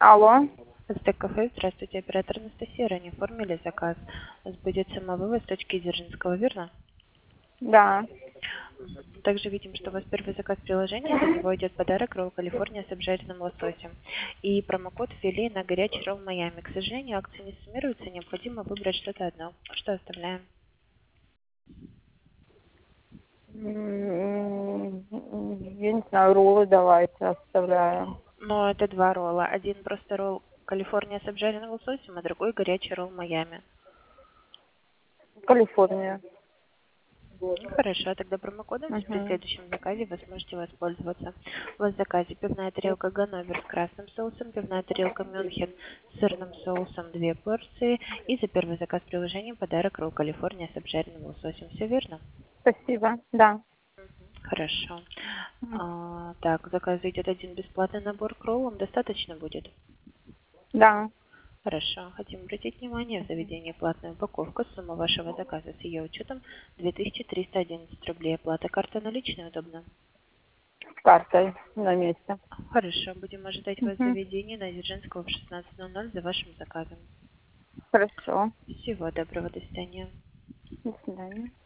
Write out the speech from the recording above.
Алло. Кафе, здравствуйте, оператор Анастасия, ранее оформили заказ. У вас будет самовывоз с точки Дзержинского, верно? Да. Также видим, что у вас первый заказ приложения, за него идет подарок ролл Калифорния с обжаренным лососем. И промокод ввели на горячий ролл Майами. К сожалению, акции не суммируются, необходимо выбрать что-то одно. Что оставляем? Я не знаю, роллы давайте оставляем. Но это два ролла. Один просто ролл Калифорния с обжаренным лососем, а другой горячий ролл Майами. Калифорния. Хорошо, тогда промокодом при Угу. следующем заказе вы сможете воспользоваться. У вас в заказе пивная тарелка Ганновер с красным соусом, пивная тарелка Мюнхен с сырным соусом 2 порции и за первый заказ приложения подарок ролл Калифорния с обжаренным лососем. Все верно? Спасибо. Да. Хорошо. Так, в заказ идет один бесплатный набор к роллам. Достаточно будет? Да. Хорошо. Хотим обратить внимание, в заведении платная упаковка. Сумма вашего заказа с ее учетом 2311 рублей. Оплата карта наличная удобно? С картой на месте. Хорошо. Будем ожидать вас в Угу. заведении на Дзержинского в 16:00 за вашим заказом. Хорошо. Всего доброго. До свидания. До свидания.